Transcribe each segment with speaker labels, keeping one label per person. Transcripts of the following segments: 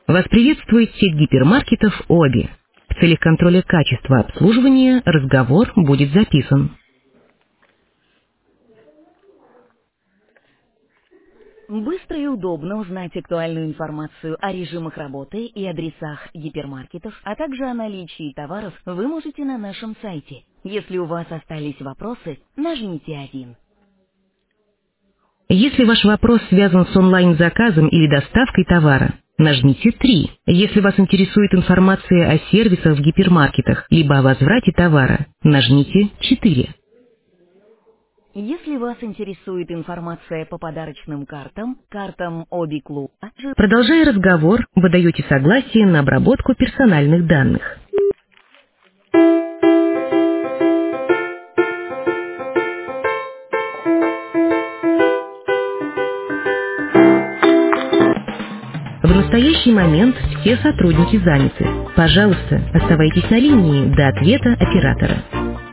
Speaker 1: Вас приветствует сеть гипермаркетов «Оби». В целях контроля качества обслуживания разговор будет записан. Быстро и удобно узнать актуальную информацию о режимах работы и адресах гипермаркетов, а также о наличии товаров вы можете на нашем сайте. Если у вас остались вопросы, нажмите 1. Если ваш вопрос связан с онлайн-заказом или доставкой товара, нажмите 3. Если вас интересует информация о сервисах в гипермаркетах, либо о возврате товара, нажмите 4. Если вас интересует информация по подарочным картам Оби Клуба, продолжая разговор, вы даете согласие на обработку персональных данных. В настоящий момент все сотрудники заняты. Пожалуйста, оставайтесь на линии до ответа оператора.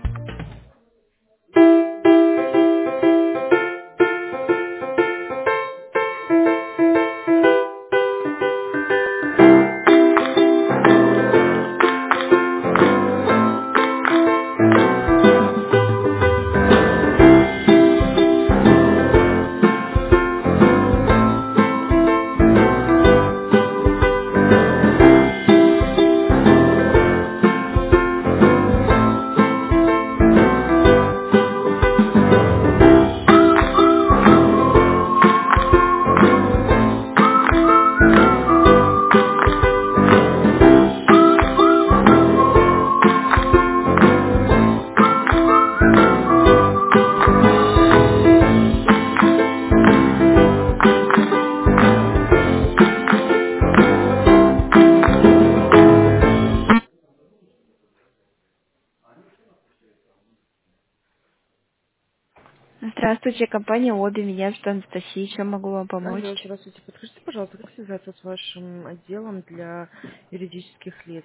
Speaker 2: Здравствуйте, компания Оби. Меня зовут Анастасия. Чем могу вам помочь?
Speaker 3: Алло, здравствуйте. Подскажите, пожалуйста, как связаться с вашим отделом для юридических лиц?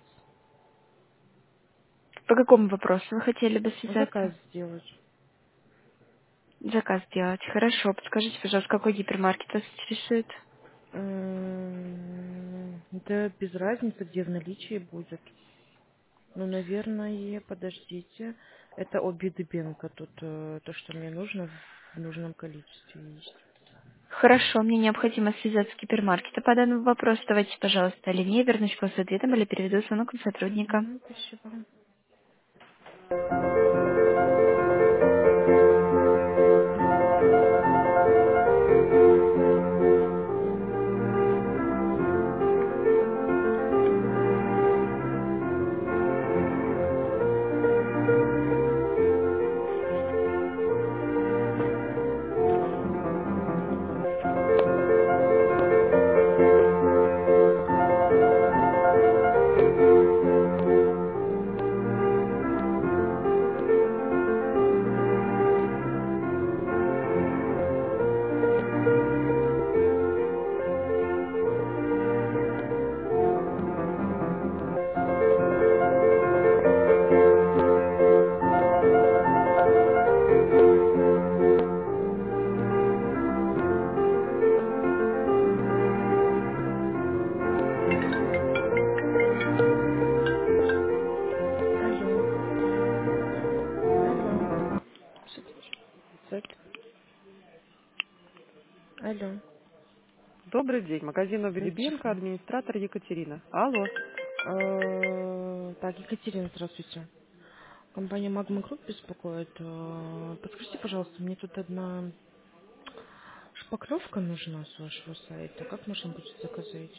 Speaker 2: По какому вопросу вы хотели бы
Speaker 3: Заказ
Speaker 2: связаться?
Speaker 3: сделать.
Speaker 2: Заказ делать. Хорошо. Подскажите, пожалуйста, какой гипермаркет вас интересует?
Speaker 3: Да без разницы, где в наличии будет. Ну, наверное, подождите. Это обидбенка. Тут то, что мне нужно, в нужном количестве есть.
Speaker 2: Хорошо, мне необходимо связаться с гипермаркетом по данному вопросу. Давайте, пожалуйста, линии, вернусь к вам с ответом или переведу звонок на сотрудника.
Speaker 3: Угу, спасибо. Алло, алло. Что ты делаешь? Алло.
Speaker 4: Добрый день. Магазин Оберебенко,
Speaker 3: Ничего.
Speaker 4: администратор Екатерина. Алло.
Speaker 3: Так, Екатерина, здравствуйте. Компания Magma Group беспокоит. Подскажите, пожалуйста, мне тут одна шпаклевка нужна с вашего сайта. Как можно будет заказать?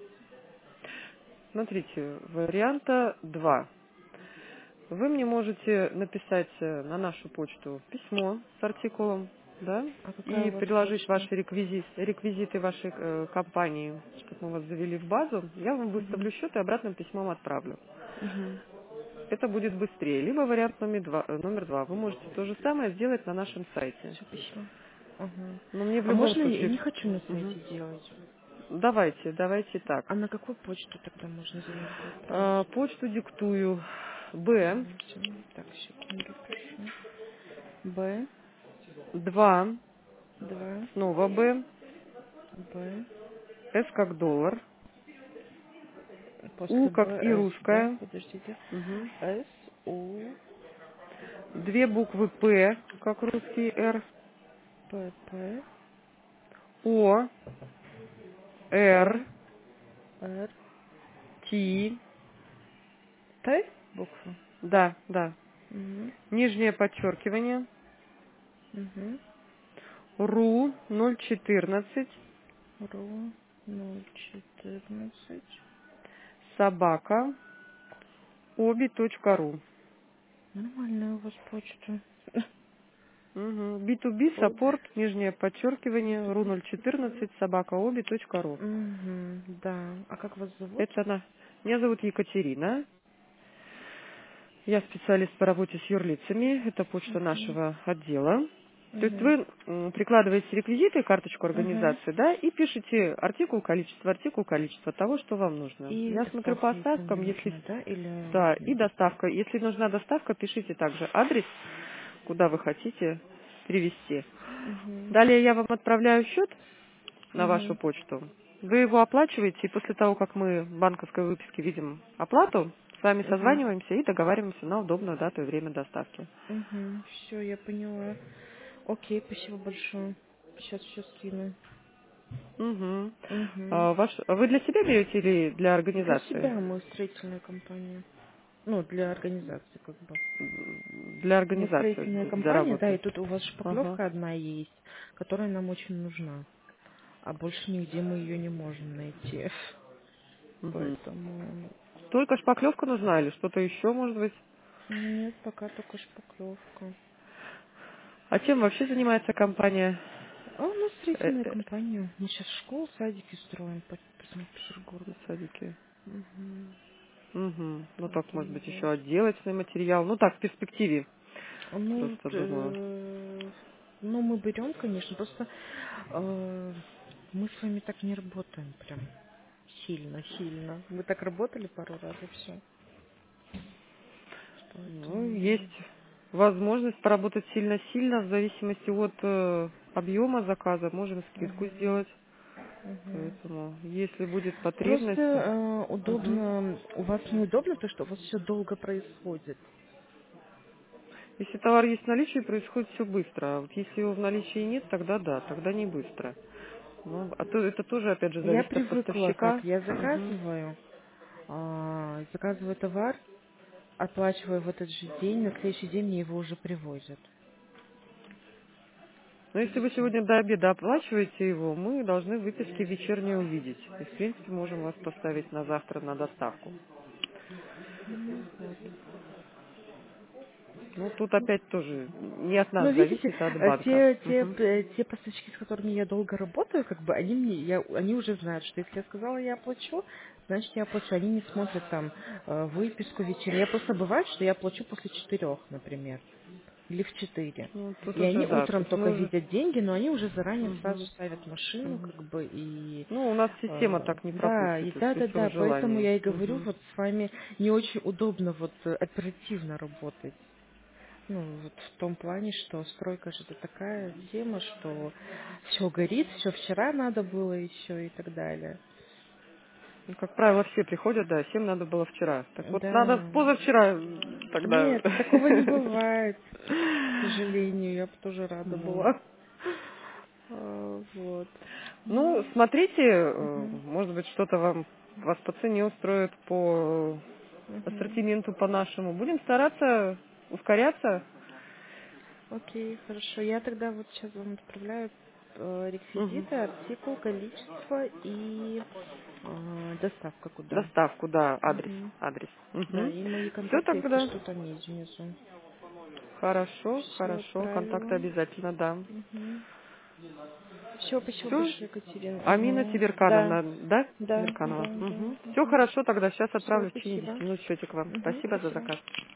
Speaker 4: Смотрите, варианта два. Вы мне можете написать на нашу почту письмо с артикулом, да,
Speaker 3: А какая
Speaker 4: и
Speaker 3: у вас
Speaker 4: приложить
Speaker 3: почта?
Speaker 4: ваши реквизиты вашей компании, чтобы мы вас завели в базу. Я вам
Speaker 3: Угу.
Speaker 4: выставлю счет и обратным письмом отправлю.
Speaker 3: Угу.
Speaker 4: Это будет быстрее. Либо вариант номер два. Вы можете то же самое сделать на нашем сайте.
Speaker 3: Все, спасибо. Ага.
Speaker 4: Но мне в
Speaker 3: А
Speaker 4: любом
Speaker 3: можно я
Speaker 4: случае...
Speaker 3: не хочу на
Speaker 4: Мгм.
Speaker 3: сайте делать?
Speaker 4: Давайте так.
Speaker 3: А на какую почту тогда можно заявку отправить?
Speaker 4: Почту диктую. Б,
Speaker 3: Подождите. Так, секунду пишу. Б,
Speaker 4: 2,
Speaker 3: 2,
Speaker 4: снова Б,
Speaker 3: Б,
Speaker 4: С как доллар,
Speaker 3: После
Speaker 4: У как
Speaker 3: Б, С, да?
Speaker 4: ирушка.
Speaker 3: Подождите.
Speaker 4: Мгм.
Speaker 3: С, У,
Speaker 4: 2 буквы П, как русский Р.
Speaker 3: П, П,
Speaker 4: О,
Speaker 3: О,
Speaker 4: Р,
Speaker 3: Р,
Speaker 4: Т.
Speaker 3: Т буква.
Speaker 4: Да, да.
Speaker 3: Угу.
Speaker 4: Нижнее подчеркивание.
Speaker 3: Угу.
Speaker 4: РУ 014
Speaker 3: РУ 014.
Speaker 4: собака оби.ру.
Speaker 3: Нормальная у вас почта.
Speaker 4: B2B
Speaker 3: Обе.
Speaker 4: саппорт, нижнее подчеркивание, РУ 014 собака оби.ру.
Speaker 3: Угу, да. А как вас зовут?
Speaker 4: Это она. Меня зовут Екатерина. Я специалист по работе с юрлицами. Это почта
Speaker 3: Угу.
Speaker 4: нашего отдела. То есть
Speaker 3: Угу.
Speaker 4: вы прикладываете реквизиты, карточку
Speaker 3: Угу.
Speaker 4: организации, да, и пишете артикул, количество того, что вам нужно.
Speaker 3: И
Speaker 4: Я смотрю по
Speaker 3: доставка, если
Speaker 4: оставкам,
Speaker 3: мне
Speaker 4: если
Speaker 3: нужна, да? Или
Speaker 4: да, и
Speaker 3: нет?
Speaker 4: доставка. Если нужна доставка, пишите также адрес, куда вы хотите привезти.
Speaker 3: Угу.
Speaker 4: Далее я вам отправляю счет на вашу
Speaker 3: Угу.
Speaker 4: почту. Вы его оплачиваете, и после того, как мы в банковской выписке видим оплату, с вами
Speaker 3: Угу.
Speaker 4: созваниваемся и договариваемся на удобную дату и время доставки.
Speaker 3: Угу. Все, я поняла. Окей, спасибо большое. Сейчас все скину.
Speaker 4: Угу.
Speaker 3: Угу.
Speaker 4: Вы для себя берете или для
Speaker 3: Для
Speaker 4: организации?
Speaker 3: себя мы строительная компания. Ну, для организации как бы.
Speaker 4: Для
Speaker 3: Мы
Speaker 4: организации,
Speaker 3: строительная
Speaker 4: для
Speaker 3: компания, да,
Speaker 4: работы.
Speaker 3: и тут у вас
Speaker 4: Ага.
Speaker 3: шпаклевка одна есть, которая нам очень нужна. А больше нигде мы ее не можем найти.
Speaker 4: Мгм.
Speaker 3: Поэтому
Speaker 4: Только шпаклевка нужна или что-то еще, может быть?
Speaker 3: нет, пока только шпаклевка.
Speaker 4: А чем вообще занимается компания?
Speaker 3: А у нас
Speaker 4: Э,
Speaker 3: строительная
Speaker 4: э,
Speaker 3: компания. Мы сейчас школу, садики строим по Санкт-Петербургу.
Speaker 4: Садики.
Speaker 3: Угу.
Speaker 4: Угу. Ну так, может
Speaker 3: Поэтому
Speaker 4: быть,
Speaker 3: вот.
Speaker 4: еще отделочный материал. Ну так, в перспективе.
Speaker 3: Ну,
Speaker 4: Просто думаю.
Speaker 3: ну, мы берем, конечно, просто мы с вами так не работаем прям сильно. Мы так работали пару раз и все.
Speaker 4: Ну,
Speaker 3: Поэтому,
Speaker 4: есть возможность поработать сильно-сильно в зависимости от объема заказа. Можем скидку
Speaker 3: угу,
Speaker 4: сделать.
Speaker 3: угу.
Speaker 4: Поэтому, если будет
Speaker 3: Просто
Speaker 4: потребность... Мгм.
Speaker 3: удобно, у вас неудобно то, что у вас все долго происходит.
Speaker 4: Если товар есть в наличии, происходит все быстро. А вот если его в наличии нет, тогда да, тогда не быстро. Ну, а то это тоже, опять же,
Speaker 3: Я
Speaker 4: зависит от
Speaker 3: привыкла, как
Speaker 4: поставщика.
Speaker 3: я
Speaker 4: Мгм.
Speaker 3: заказываю товар, оплачиваю в этот же день, на следующий день мне его уже привозят.
Speaker 4: Но
Speaker 3: И
Speaker 4: если вы
Speaker 3: все.
Speaker 4: сегодня до обеда оплачиваете его, мы должны выписки вечерние увидеть. И, в принципе, можем вас поставить на завтра на доставку.
Speaker 3: Ну вот.
Speaker 4: Ну, тут опять тоже не от
Speaker 3: Ну,
Speaker 4: нас
Speaker 3: видите,
Speaker 4: зависит, а от банка. Мгм.
Speaker 3: те поставщики, с которыми я долго работаю, как бы они уже знают, что если я сказала, я оплачу, значит я оплачу. Они не смотрят там выписку вечернюю. Я просто бывает, что я оплачу после 4, например, или в 4.
Speaker 4: Ну, тут
Speaker 3: И
Speaker 4: уже,
Speaker 3: они
Speaker 4: да,
Speaker 3: утром
Speaker 4: тут
Speaker 3: только
Speaker 4: мы уже...
Speaker 3: видят деньги, но они уже заранее сразу
Speaker 4: Мгм.
Speaker 3: ставят машину,
Speaker 4: Мгм.
Speaker 3: как бы, и
Speaker 4: Ну, у нас система так не
Speaker 3: да,
Speaker 4: пропустит, при всем
Speaker 3: поэтому
Speaker 4: желании.
Speaker 3: я и говорю,
Speaker 4: Мгм.
Speaker 3: вот с вами не очень удобно вот оперативно работать. Ну, вот в том плане, что стройка же это такая тема, что все горит, все вчера надо было еще и так далее.
Speaker 4: Ну, как правило, все приходят, да, всем надо было вчера. Так вот, надо
Speaker 3: Да.
Speaker 4: позавчера тогда.
Speaker 3: Нет, такого не бывает. К сожалению, я бы тоже рада
Speaker 4: Вот.
Speaker 3: была. Вот.
Speaker 4: Ну,
Speaker 3: Ну,
Speaker 4: смотрите,
Speaker 3: мгм,
Speaker 4: может быть, что-то вас по цене устроит, по
Speaker 3: мгм.
Speaker 4: ассортименту по нашему. Будем стараться ускоряться.
Speaker 3: Окей, хорошо. Я тогда вот сейчас вам отправляю
Speaker 4: Мгм.
Speaker 3: реквизиты, артикул, количество и доставка куда.
Speaker 4: Доставку, да, адрес,
Speaker 3: Мгм.
Speaker 4: адрес.
Speaker 3: Да, и мои
Speaker 4: Все
Speaker 3: контакты, если
Speaker 4: тогда.
Speaker 3: что, там есть внизу.
Speaker 4: Хорошо,
Speaker 3: Все
Speaker 4: хорошо, контакты
Speaker 3: отправила.
Speaker 4: обязательно дам.
Speaker 3: Все, спасибо
Speaker 4: Все.
Speaker 3: большое, Екатерина.
Speaker 4: Амина
Speaker 3: Да,
Speaker 4: Тиберкановна, да?
Speaker 3: да,
Speaker 4: Тиберканова.
Speaker 3: да, да.
Speaker 4: Все хорошо, тогда сейчас
Speaker 3: Все,
Speaker 4: отправлю в течение 10
Speaker 3: спасибо.
Speaker 4: минут счетик вам. Спасибо за
Speaker 3: Спасибо.
Speaker 4: заказ.